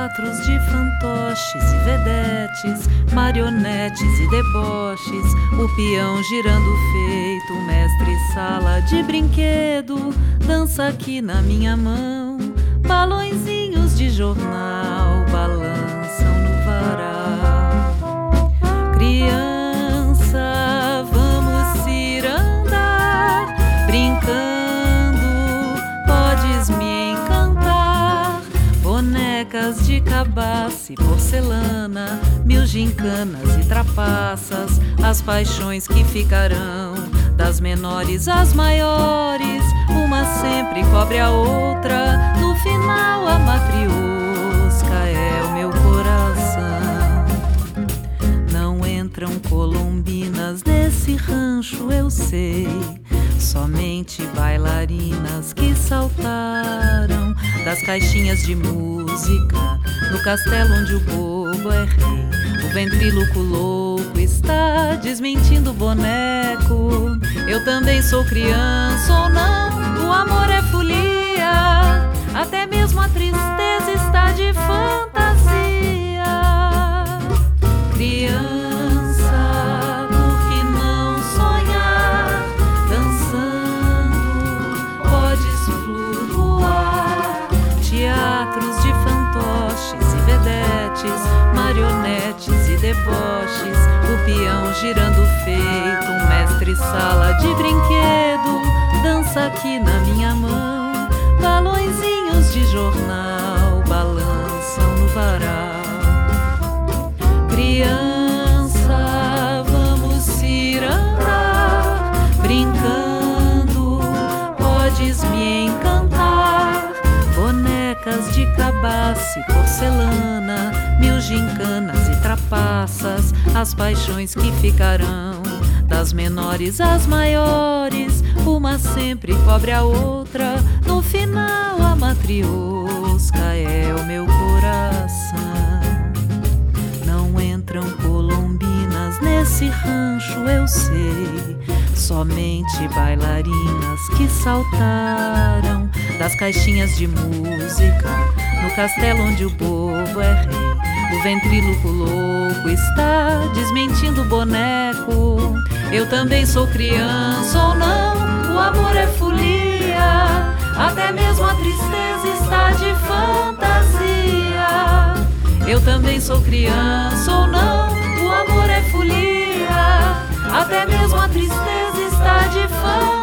teatros de fantoches e vedetes, marionetes e deboches, o peão girando feito mestre-sala de brinquedo, dança aqui na minha mão, balõezinhos de jornal balançam no varal. Criança, vamos ir andar, brincando, podes me encantar. Bonecas de cabaça e porcelana, mil gincanas e trapaças, as paixões que ficarão, das menores às maiores, uma sempre cobre a outra, no final a matriosca é o meu coração. Não entram colombinas nesse rancho, eu sei, somente bailarinas que saltaram das caixinhas de música no castelo onde o bobo é rei. O ventríloco louco está desmentindo o boneco. Eu também sou criança ou não, o amor é folia, até mesmo a tristeza está de fantasia. Criança, por que não sonhar? Dançando, podes flutuar. Teatros de fantoches e vedetes, marionetes e deboches, o peão girando feito um mestre-sala de brinquedo, dança aqui na minha mão, balõezinhos de jornal balançam no varal. Criança, vamos ir andar, brincando, podes me encantar. Bonecas de cabaça e porcelana, mil gincanas e trapaças, as paixões que ficarão, das menores às maiores, uma sempre cobre a outra, no final a matriosca é o meu coração. Não entram colombinas nesse rancho, eu sei, somente bailarinas que saltaram das caixinhas de música no castelo onde o bobo é rei. O ventríloco louco está desmentindo o boneco. Eu também sou criança ou não, o amor é folia, até mesmo a tristeza está de fantasia. Eu também sou criança ou não, o amor é folia, até mesmo a tristeza está de fantasia.